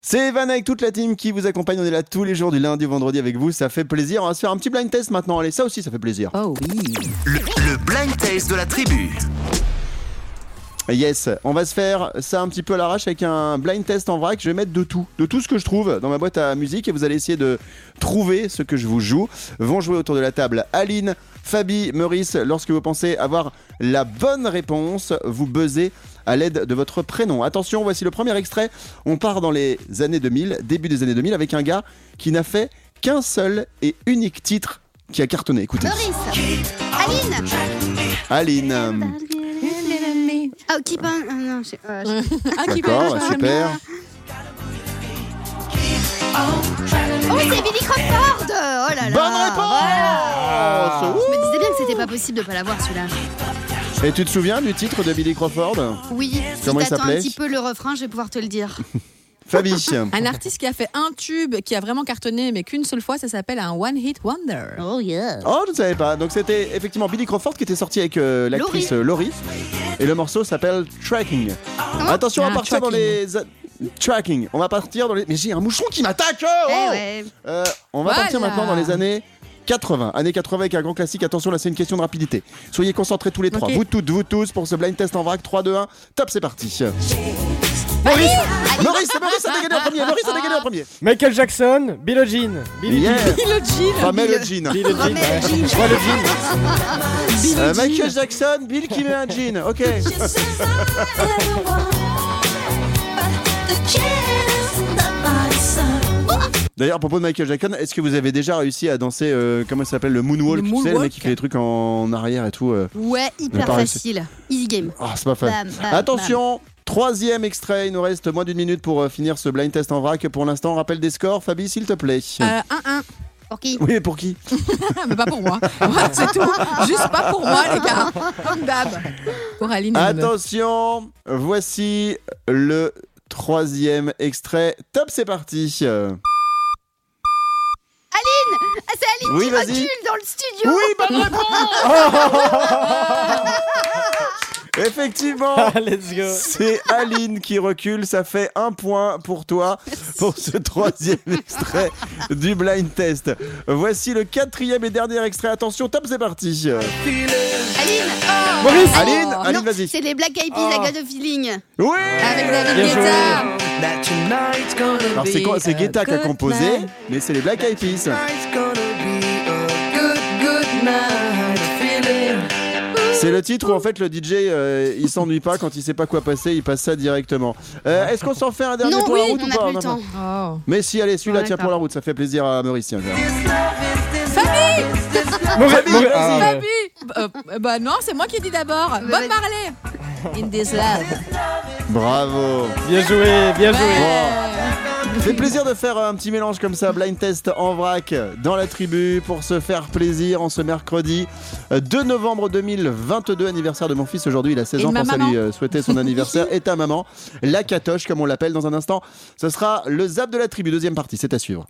C'est Evan avec toute la team qui vous accompagne. On est là tous les jours du lundi au vendredi avec vous. Ça fait plaisir. On va se faire un petit blind test maintenant. Allez, ça aussi, ça fait plaisir. Oh oui. Le blind test de la tribu. Yes, on va se faire ça un petit peu à l'arrache avec un blind test en vrac. Je vais mettre de tout ce que je trouve dans ma boîte à musique et vous allez essayer de trouver ce que je vous joue. Vont jouer autour de la table Aline, Fabi, Maurice. Lorsque vous pensez avoir la bonne réponse, vous buzzez à l'aide de votre prénom. Attention, voici le premier extrait. On part dans les années 2000, début des années 2000, avec un gars qui n'a fait qu'un seul et unique titre qui a cartonné. Écoutez. Maurice. Aline. Oh, keep on... non, D'accord, super. Oh, c'est Billy Crawford. Oh là là. Bonne réponse. Voilà. Je me disais bien que c'était pas possible de pas l'avoir celui-là. Et tu te souviens du titre de Billy Crawford ? Oui, Comment si il t'attends un s'appelait ? petit peu le refrain, je vais pouvoir te le dire. Fabi. Un artiste qui a fait un tube, qui a vraiment cartonné, mais qu'une seule fois, ça s'appelle un One Hit Wonder. Oh yeah. Oh, je ne savais pas. Donc c'était effectivement Billy Crawford qui était sorti avec l'actrice Laurie. Et le morceau s'appelle Tracking. Attention, on va partir dans les... Tracking. On va partir dans les... Mais j'ai un moucheron qui m'attaque. Eh ouais. On va partir maintenant dans les années 80. Années 80 avec un grand classique. Attention, là c'est une question de rapidité. Soyez concentrés tous les trois. Okay. Vous tous pour ce blind test en vrac. 3, 2, 1. Top, c'est parti. Maurice a dégagé en premier. Michael Jackson, Billie Jean. Yeah. Le jean. Ramel le jean. Billie Jean. Ouais, le jean. Michael Jackson, Bill qui met un jean. Ok. D'ailleurs, à propos de Michael Jackson, est-ce que vous avez déjà réussi à danser, comment ça s'appelle, le moonwalk, tu sais, le moonwalk. mec qui fait des trucs en arrière et tout Ouais, hyper pareil, facile. Easy game. Ah, c'est pas fun. Bam, bam, Attention, troisième extrait, il nous reste moins d'une minute pour finir ce blind test en vrac. Pour l'instant, rappel des scores, Fabi, s'il te plaît. 1-1. Pour qui ? Oui, mais pour qui ? Mais pas pour moi. Ouais, c'est tout. Juste pas pour moi, les gars. Comme d'hab. Pour Aline. Attention, voici le troisième extrait. Top, c'est parti. Ah, c'est Aline Oui, qui vas-y. recule dans le studio. Oui, bonne réponse. Effectivement, Let's go. c'est Aline qui recule. Ça fait 1 point pour toi pour ce troisième extrait du blind test. Voici le quatrième et dernier extrait. Attention, top, c'est parti. Aline. Maurice. Aline, Non, Aline, vas-y. c'est les Black Eyed Peas, I Got a Feeling. Oui. Avec David Bien joué. Guetta. Alors c'est Guetta qui a composé, mais c'est les Black Eyed Peas. C'est le titre où en fait le DJ il s'ennuie pas quand il sait pas quoi passer, il passe ça directement. Est-ce qu'on s'en fait un dernier Non, pour la oui, route on ou n'a pas? plus le temps. Oh. Mais si, allez, celui-là Ouais, tient pour la route, ça fait plaisir à Maurice. Tiens, Maurice. Bah non, c'est moi qui dis d'abord. Bob Marley. In this love. Bravo. Bien joué, bien joué. Ça fait plaisir de faire un petit mélange comme ça, blind test en vrac dans la tribu pour se faire plaisir en ce mercredi 2 novembre 2022, anniversaire de mon fils aujourd'hui, il a 16 Et ans, ma pense à maman. lui souhaiter son anniversaire. Et ta maman, la catoche comme on l'appelle dans un instant, ce sera le zap de la tribu, deuxième partie, c'est à suivre.